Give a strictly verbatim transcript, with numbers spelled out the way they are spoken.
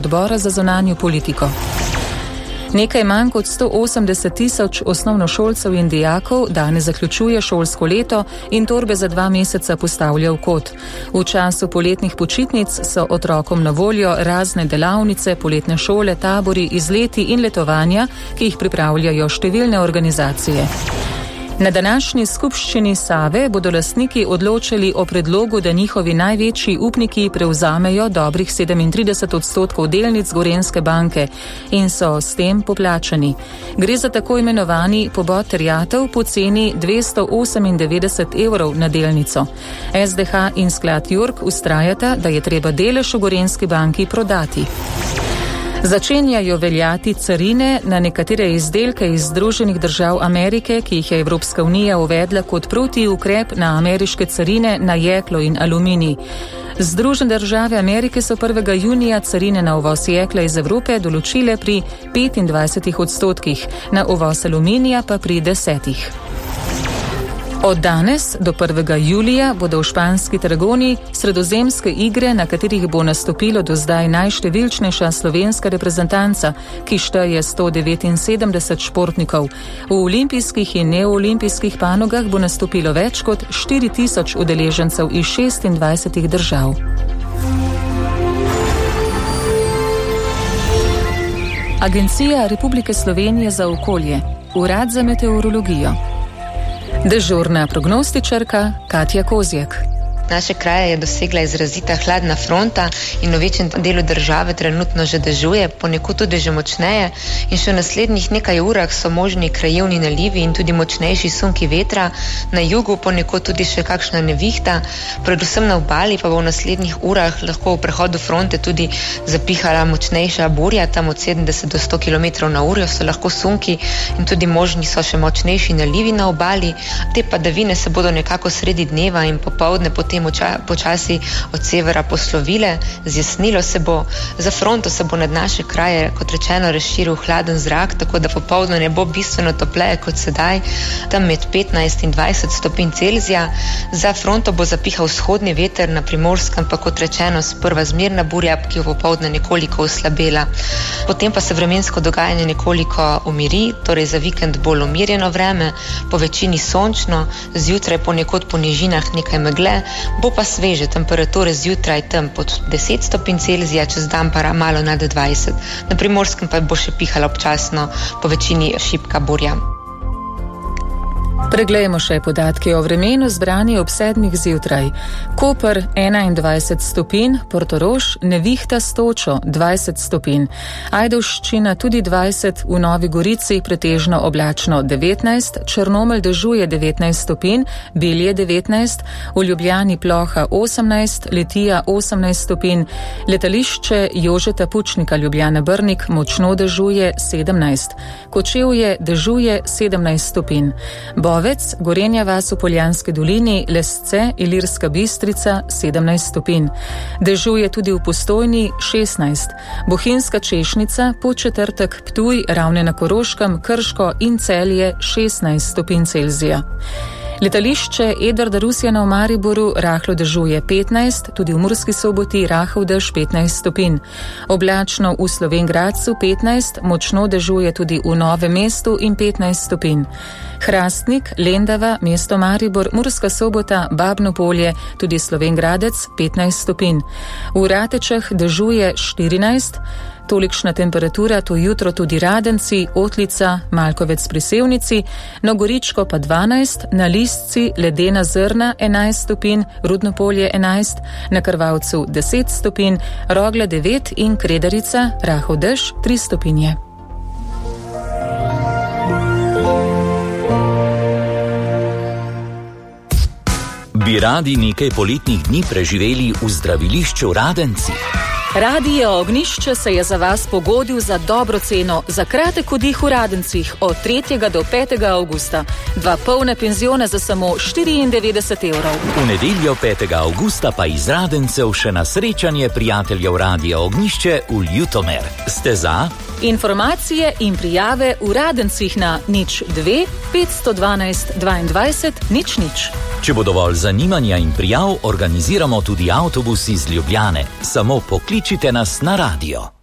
Odbora za zunanjo politiko. Nekaj manj kot sto osemdeset tisoč osnovnošolcev in dijakov danes zaključuje šolsko leto in torbe za dva meseca postavlja v kot. V času poletnih počitnic so otrokom na voljo razne delavnice, poletne šole, tabori, izleti in letovanja, ki jih pripravljajo številne organizacije. Na današnji skupščini Save bodo lastniki odločili o predlogu, da njihovi največji upniki prevzamejo dobrih sedemintrideset odstotkov delnic Gorenjske banke in so s tem poplačani. Gre za tako imenovani pobod terjatev po ceni dvesto osemindevetdeset evrov na delnico. S D H in sklad York vztrajata, da je treba delež v Gorenjski banki prodati. Začenjajo veljati carine na nekatere izdelke iz Združenih držav Amerike, ki jih je Evropska unija uvedla kot protiukrep na ameriške carine na jeklo in aluminij. Združene države Amerike so prvega junija carine na uvoz jekla iz Evrope določile pri petindvajsetih odstotkih, na uvoz aluminija pa pri desetih. Od danes do prvega julija bodo v španski Tarragoni sredozemske igre, na katerih bo nastopilo do zdaj najštevilčnejša slovenska reprezentanca, ki šteje sto devetinsedemdeset športnikov. V olimpijskih in neolimpijskih panogah bo nastopilo več kot štiri tisoč udeležencev iz šestindvajsetih držav. Agencija Republike Slovenije za okolje, Urad za meteorologijo. Dežurna prognostičarka Katja Kozjek. Naše kraje je dosegla izrazita hladna fronta in v večjem delu države trenutno že dežuje, ponekod tudi že močneje in še v naslednjih nekaj urah so možni krajevni nalivi in tudi močnejši sunki vetra, na jugu ponekod tudi še kakšna nevihta, predvsem na obali pa bo v naslednjih urah lahko v prehodu fronte tudi zapihala močnejša burja, tam od sedemdeset do sto kilometrov na uro so lahko sunki in tudi možni so še močnejši nalivi na obali. Te padavine se bodo nekako sredi dneva in popoldne potem počasi od severa poslovile, zjasnilo se bo, za fronto se bo nad naše kraje, kot rečeno, razširil hladen zrak, tako da popoldne ne bo bistveno topleje kot sedaj, tam med petnajst in dvajset stopinj Celzija. Za fronto bo zapihal vzhodni veter, na Primorskem pa, kot rečeno, sprva zmerna burja, ki bo popoldne nekoliko oslabela. Potem pa se vremensko dogajanje nekoliko umiri, torej za vikend bolj umirjeno vreme, po večini sončno, zjutraj ponekod po nižinah nekaj megle, bo pa sveže, temperature zjutraj tam pod deset stopinj Celzija, čez dan pa malo nad dvajset. Na Primorskem pa bo še pihala občasno, po večini šibka burja. Preglejmo še podatke o vremenu zbrani ob sedmih zjutraj. Koper enaindvajset stopinj, Portorož nevihta s točo dvajset stopinj, Ajdovščina tudi dvajset, v Novi Gorici pretežno oblačno devetnajst, Črnomelj dežuje devetnajst stopinj, Bilje devetnajst, v Ljubljani ploha osemnajst, Litija osemnajst stopinj, letališče Jožeta Pučnika Ljubljana Brnik močno dežuje sedemnajst, Kočevje dežuje sedemnajst stopinj, Bovec, Gorenja vas v Poljanski dolini, Lesce, Ilirska Bistrica sedemnajst stopinj. Dežuje tudi v Postojni šestnajst, Bohinjska Češnica, Podčetrtek, Ptuj, Ravne na Koroškem, Krško in Celje šestnajst stopinj Celzija. Letališče Edvarda Rusjana v Mariboru rahlo dežuje petnajst, tudi v Murski Soboti rahel dež petnajst stopinj. Oblačno v Slovenj Gradcu petnajst, močno dežuje tudi v Novem mestu in petnajst stopinj. Hrastnik, Lendava, mesto Maribor, Murska Sobota, Babno Polje, tudi Slovenj Gradec petnajst stopinj. V Ratečah dežuje štirinajst, tolikšna temperatura to jutro tudi Radenci, Otlica, Malkovec pri Sevnici, no Goričko pa dvanajst, na Listci ledena zrna enajst stopinj, Rudno Polje enajst, na Krvavcu deset stopinj, Rogla devet in Kredarica rahel dež tri stopinje. Bi radi nekaj poletnih dni preživeli v zdravilišču Radenci? Radio Ognjišče se je za vas pogodil za dobro ceno, za kratek oddih v Radencih od tretjega do petega avgusta. Dva polna penziona za samo štiriindevetdeset evrov. V nedeljo petega avgusta pa iz Radencev še na srečanje prijateljev Radia Ognjišče v Ljutomer. Ste za? Informacije in prijave v Radencih na nič dve petsto dvanajst dvaindvajset nič nič. Če bo dovolj zanimanja in prijav, organiziramo tudi avtobus iz Ljubljane. Samo pokličite nas na radio.